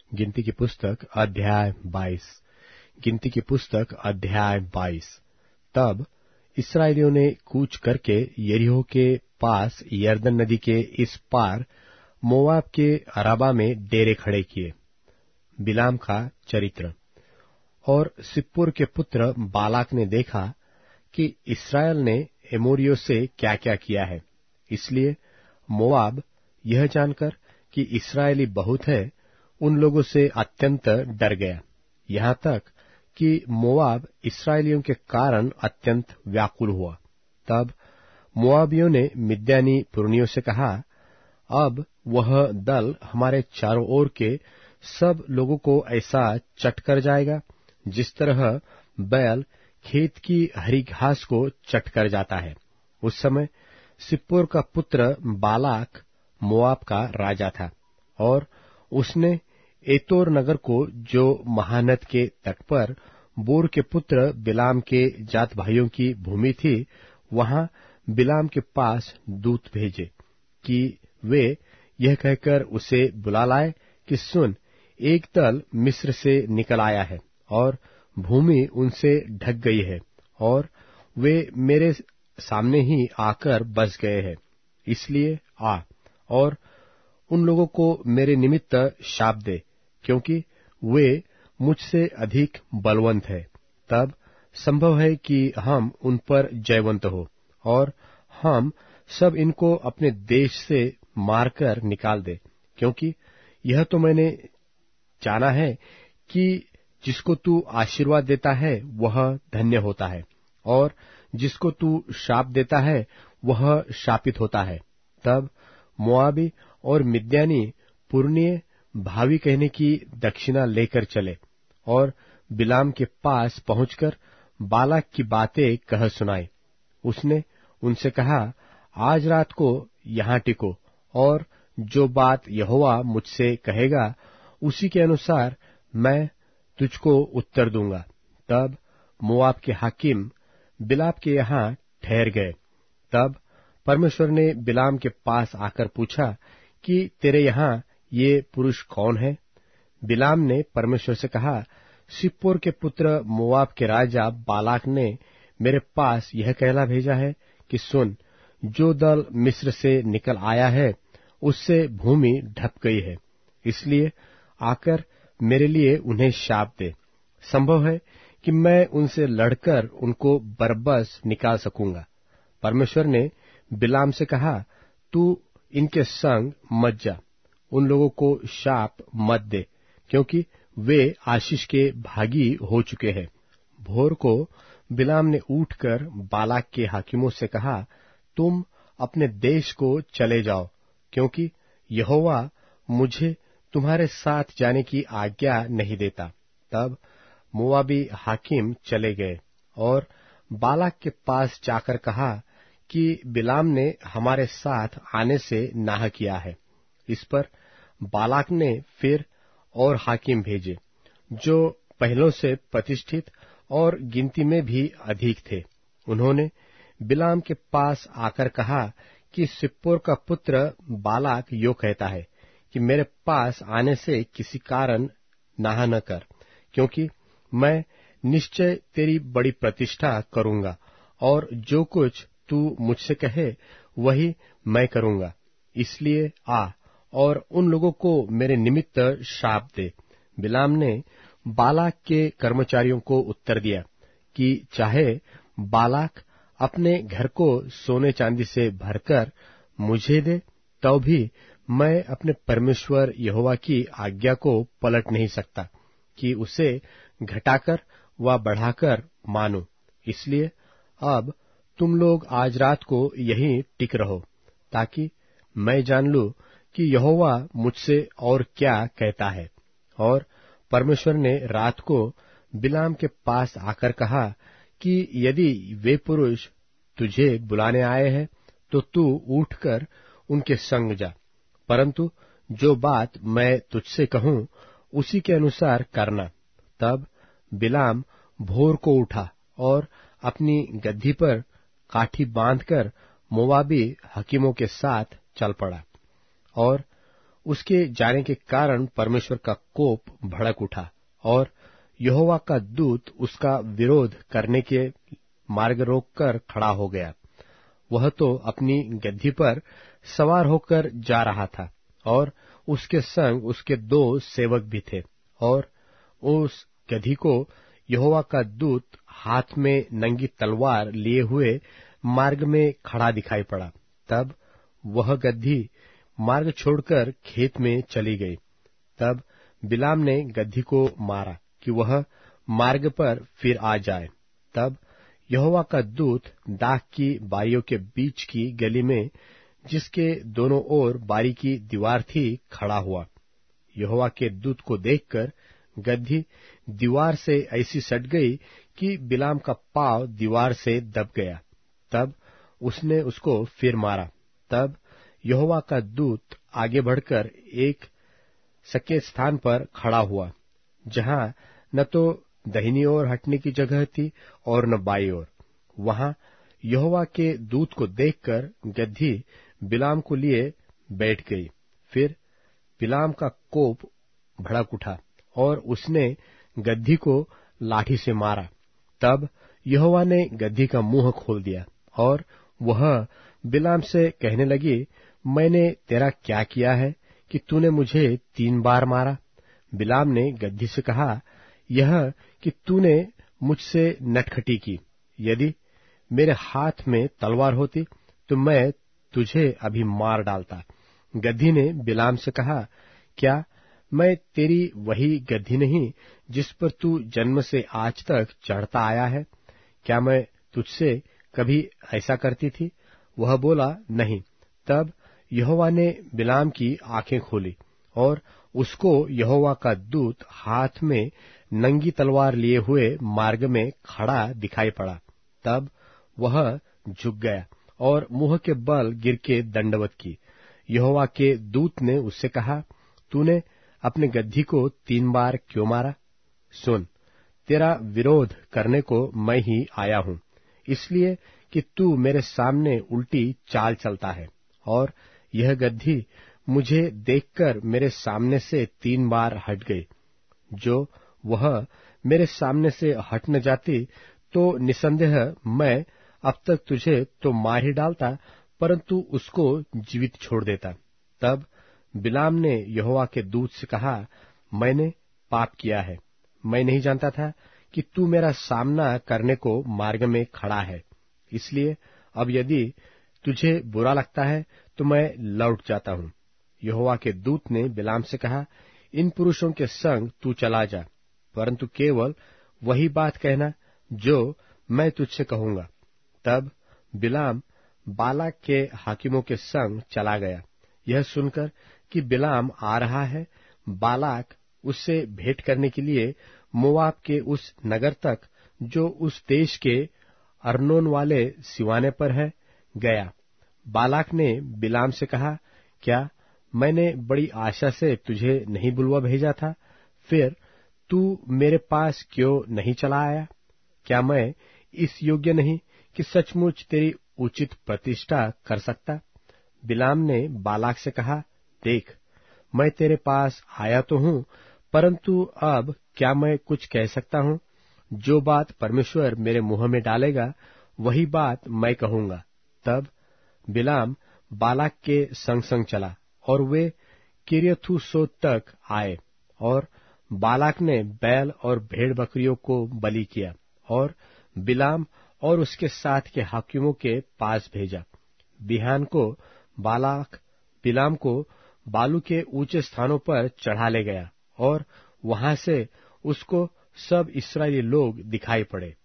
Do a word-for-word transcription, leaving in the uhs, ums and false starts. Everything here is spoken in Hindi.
गिनती की पुस्तक अध्याय बाईस। गिनती की पुस्तक अध्याय बाईस। तब इस्राएलियों ने कूच करके यरीहो के पास यरदन नदी के इस पार मोआब के अराबा में डेरे खड़े किए। बिलाम का चरित्र। और सिप्पोर के पुत्र बालाक ने देखा कि इस्राएल ने एमोरियों से क्या क्या किया है, इसलिए मोआब यह जानकर कि इस्राएली बहुत है, उन लोगों से अत्यंत डर गया, यहाँ तक कि मोआब इस्राएलियों के कारण अत्यंत व्याकुल हुआ। तब मोआबियों ने मिद्यानी पुरनियों से कहा, अब वह दल हमारे चारों ओर के सब लोगों को ऐसा चट कर जाएगा जिस तरह बैल खेत की हरी घास को चट कर जाता है। उस समय सिप्पोर का पुत्र बालाक मोआब का राजा था, और उसने एतोर नगर को, जो महानद के तट पर बोर के पुत्र बिलाम के जात भाइयों की भूमि थी, वहां बिलाम के पास दूत भेजे कि वे यह कहकर उसे बुला लाए कि सुन, एक दल मिस्र से निकल आया है और भूमि उनसे ढक गई है, और वे मेरे सामने ही आकर बस गए हैं। इसलिए आ और उन लोगों को मेरे निमित्त शाप दे, क्योंकि वे मुझसे अधिक बलवंत है। तब संभव है कि हम उन पर जयवंत हो, और हम सब इनको अपने देश से मारकर निकाल दे, क्योंकि यह तो मैंने जाना है कि जिसको तू आशीर्वाद देता है वह धन्य होता है, और जिसको तू शाप देता है वह शापित होता है। तब मोआबी और मिद्यानी पुरनिये भावी कहने की दक्षिणा लेकर चले, और बिलाम के पास पहुंचकर बालाक की बातें कह सुनाई। उसने उनसे कहा, आज रात को यहाँ टिको, और जो बात यहोवा मुझसे कहेगा उसी के अनुसार मैं तुझको उत्तर दूंगा। तब मोआब के हाकिम बिलाम के यहाँ ठहर गए। तब परमेश्वर ने बिलाम के पास आकर पूछा कि तेरे यहाँ ये पुरुष कौन है? बिलाम ने परमेश्वर से कहा, सिप्पोर के पुत्र मोआब के राजा बालाक ने मेरे पास यह कहला भेजा है कि सुन, जो दल मिस्र से निकल आया है उससे भूमि ढप गई है, इसलिए आकर मेरे लिए उन्हें शाप दे। संभव है कि मैं उनसे लड़कर उनको बरबस निकाल सकूंगा। परमेश्वर ने बिलाम से कहा, तू इनके संग मत जा, उन लोगों को शाप मत दे, क्योंकि वे आशीष के भागी हो चुके हैं। भोर को बिलाम ने उठकर बालाक के हाकिमों से कहा, तुम अपने देश को चले जाओ, क्योंकि यहोवा मुझे तुम्हारे साथ जाने की आज्ञा नहीं देता। तब मोआबी हाकिम चले गए और बालाक के पास जाकर कहा कि बिलाम ने हमारे साथ आने से नाह किया है। इस पर बालाक ने फिर और हाकिम भेजे, जो पहलों से प्रतिष्ठित और गिनती में भी अधिक थे। उन्होंने बिलाम के पास आकर कहा कि सिप्पोर का पुत्र बालाक यो कहता है कि मेरे पास आने से किसी कारण नाह न कर, क्योंकि मैं निश्चय तेरी बड़ी प्रतिष्ठा करूंगा, और जो कुछ तू मुझसे कहे वही मैं करूंगा। इसलिए आ और उन लोगों को मेरे निमित्त शाप दे। बिलाम ने बालाक के कर्मचारियों को उत्तर दिया कि चाहे बालाक अपने घर को सोने चांदी से भरकर मुझे दे, तो भी मैं अपने परमेश्वर यहोवा की आज्ञा को पलट नहीं सकता कि उसे घटाकर व बढ़ाकर मानूं। इसलिए अब तुम लोग आज रात को यहीं टिक रहो, ताकि मैं जान लूं कि यहोवा मुझसे और क्या कहता है। और परमेश्वर ने रात को बिलाम के पास आकर कहा कि यदि वे पुरुष तुझे बुलाने आए हैं तो तू उठकर उनके संग जा, परंतु जो बात मैं तुझसे कहूं उसी के अनुसार करना। तब बिलाम भोर को उठा और अपनी गद्दी पर काठी बांधकर मोआबी हकीमों के साथ चल पड़ा, और उसके जाने के कारण परमेश्वर का कोप भड़क उठा और यहोवा का दूत उसका विरोध करने के मार्ग रोककर खड़ा हो गया। वह तो अपनी गद्दी पर सवार होकर जा रहा था और उसके संग उसके दो सेवक भी थे, और उस गधी को यहोवा का दूत हाथ में नंगी तलवार लिए हुए मार्ग में खड़ा दिखाई पड़ा। तब वह गद्दी मार्ग छोड़कर खेत में चली गई। तब बिलाम ने गद्दी को मारा कि वह मार्ग पर फिर आ जाए। तब यहोवा का दूत दाख की बारियों के बीच की गली में, जिसके दोनों ओर बारी की दीवार थी, खड़ा हुआ। यहोवा के दूत को देखकर गद्दी दीवार से ऐसी सट गई कि बिलाम का पांव दीवार से दब गया। तब उसने उसको फिर मारा। तब यहोवा का दूत आगे बढ़कर एक सकेत स्थान पर खड़ा हुआ, जहां न तो दाहिनी ओर हटने की जगह थी और न बाईं ओर। वहां यहोवा के दूत को देखकर गद्दी बिलाम को लिए बैठ गई। फिर बिलाम का कोप भड़क उठा और उसने गद्दी को लाठी से मारा। तब यहोवा ने गद्दी का मुंह खोल दिया और वह बिलाम से कहने लगी, मैंने तेरा क्या किया है कि तूने मुझे तीन बार मारा? बिलाम ने गद्दी से कहा, यह कि तूने मुझसे नटखटी की। यदि मेरे हाथ में तलवार होती तो मैं तुझे अभी मार डालता। गद्दी ने बिलाम से कहा, क्या मैं तेरी वही गद्दी नहीं जिस पर तू जन्म से आज तक चढ़ता आया है? क्या मैं तुझसे कभी ऐसा करती थी? वह बोला, नहीं। तब यहोवा ने बिलाम की आंखें खोली और उसको यहोवा का दूत हाथ में नंगी तलवार लिए हुए मार्ग में खड़ा दिखाई पड़ा। तब वह झुक गया और मुंह के बल गिर के दंडवत की। यहोवा के दूत ने उससे कहा, तूने अपने गद्दी को तीन बार क्यों मारा? सुन, तेरा विरोध करने को मैं ही आया हूं, इसलिए कि तू मेरे सामने उल्टी चाल चलता है। और यह गद्दी मुझे देखकर मेरे सामने से तीन बार हट गई। जो वह मेरे सामने से हट न जाती तो निसंदेह मैं अब तक तुझे तो मार ही डालता, परंतु उसको जीवित छोड़ देता। तब बिलाम ने यहोवा के दूत से कहा, मैंने पाप किया है। मैं नहीं जानता था कि तू मेरा सामना करने को मार्ग में खड़ा है। इसलिए अब यदि तुझे बुरा लगता है तो मैं लौट जाता हूं। यहोवा के दूत ने बिलाम से कहा, इन पुरुषों के संग तू चला जा, परंतु केवल वही बात कहना जो मैं तुझसे कहूंगा। तब बिलाम बालाक के हाकिमों के संग चला गया। यह सुनकर कि बिलाम आ रहा है, बालाक उससे भेंट करने के लिए मोआब के उस नगर तक, जो उस देश के अर्नोन वाले सिवाने पर है, गया। बालाक ने बिलाम से कहा, क्या मैंने बड़ी आशा से तुझे नहीं बुलवा भेजा था? फिर तू मेरे पास क्यों नहीं चला आया? क्या मैं इस योग्य नहीं कि सचमुच तेरी उचित प्रतिष्ठा कर सकता? बिलाम ने बालाक से कहा, देख, मैं तेरे पास आया तो हूं, परंतु अब क्या मैं कुछ कह सकता हूं? जो बात परमेश्वर मेरे मुंह में डालेगा वही बात मैं कहूंगा। तब बिलाम बालाक के संग संग चला और वे किर्यथूसोत तक आए, और बालाक ने बैल और भेड़ बकरियों को बलि किया और बिलाम और उसके साथ के हाकिमों के पास भेजा। बिहान को बालाक बिलाम को बालू के ऊंचे स्थानों पर चढ़ा ले गया और वहां से उसको सब इस्राएली लोग दिखाई पड़े।